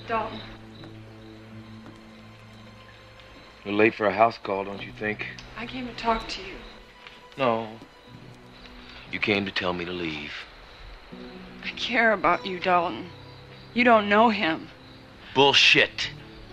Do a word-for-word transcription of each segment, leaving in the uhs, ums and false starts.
Dalton. You're late for a house call, don't you think? I came to talk to you. No. You came to tell me to leave. I care about you, Dalton. You don't know him. Bullshit.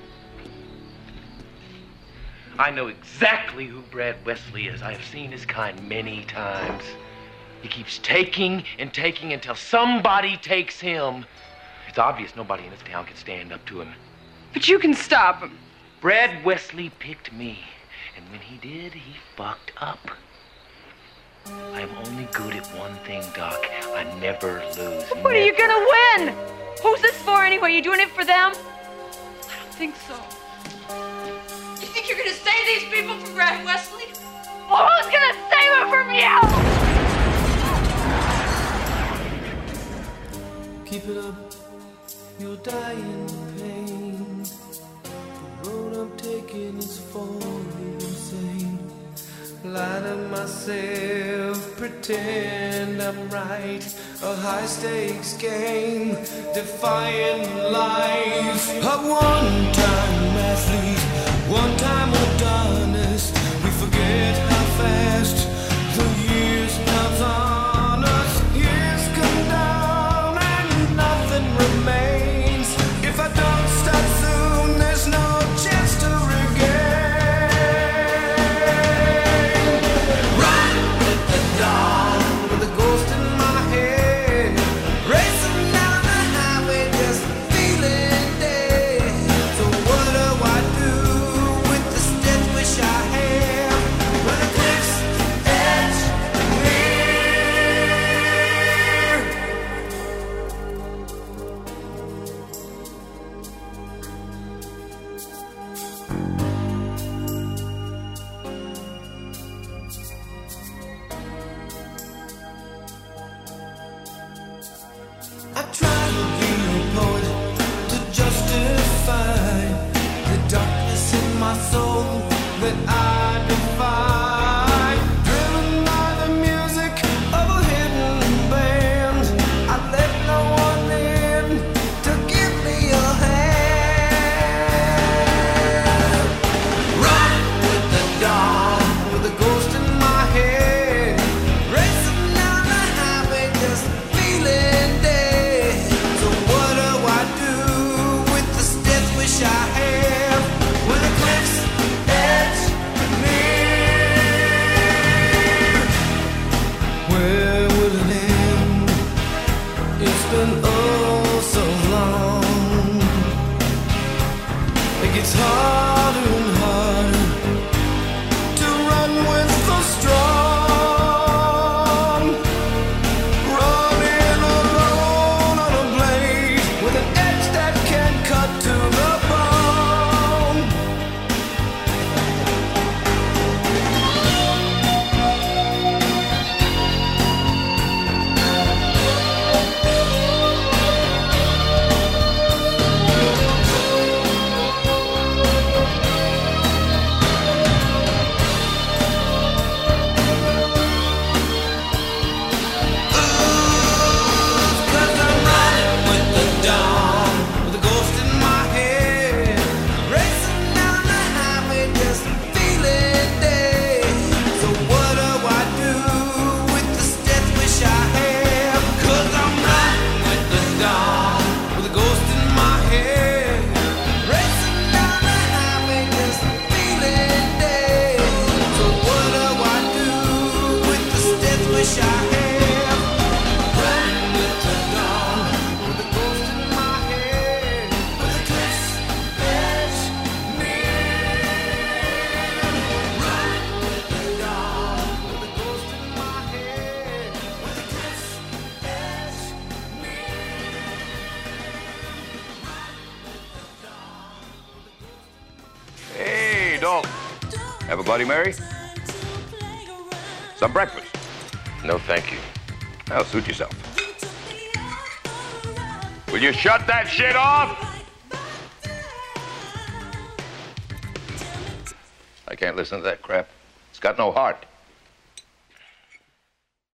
I know exactly who Brad Wesley is. I have seen his kind many times. He keeps taking and taking until somebody takes him. It's obvious nobody in this town can stand up to him. But you can stop him. Brad Wesley picked me, and when he did, he fucked up. I am only good at one thing, Doc. I never lose. What never. are you gonna win? Who's this for anyway? You doing it for them? I don't think so. You think you're gonna save these people from Brad Wesley? Well, who's gonna save them from you? Keep it up, you'll die in pain. The road I'm taking is falling insane. Lie to myself, pretend I'm right. A high stakes game, defying life. A one time athlete, one time Adonis. We forget how fast the years pass on us. Years come down and nothing remains. If I don't start soon, there's no chance to regain. Run with the dawn, with a ghost in my head. Racing down the highway, just feeling dead. So what do I do with the steps wish I had? When the cliff's edge I try to be a poet to justify the darkness in my soul that I defy. Driven by the music of a hidden band, I let no one in to give me a hand. Run with the dawn, with a ghost in my head. Racing down the highway, just feeling dead. So what do I do with the steps wish I have? When the cliff's edge near, where will it end? It's been oh so long. It gets harder and harder to run with the strong. Running alone on a blade with an edge that can cut to the bone. Cause I'm running with the dawn, with a ghost in my head. Racing down the highway, just feeling dead. So what do I do with the steps wish I had? Cause I'm running with the dawn, with a ghost in my head. Racing down the highway, just feeling dead. So what do I do with the steps wish I had? Running with the dawn, with a ghost in my head. With the cliff's edge near. Running with the dawn, with a ghost in my head. With the cliff's edge Hey, Dalton. Have a Bloody Mary? Some breakfast? No, thank you. Now, suit yourself. Will you shut that shit off? I can't listen to that crap. It's got no heart.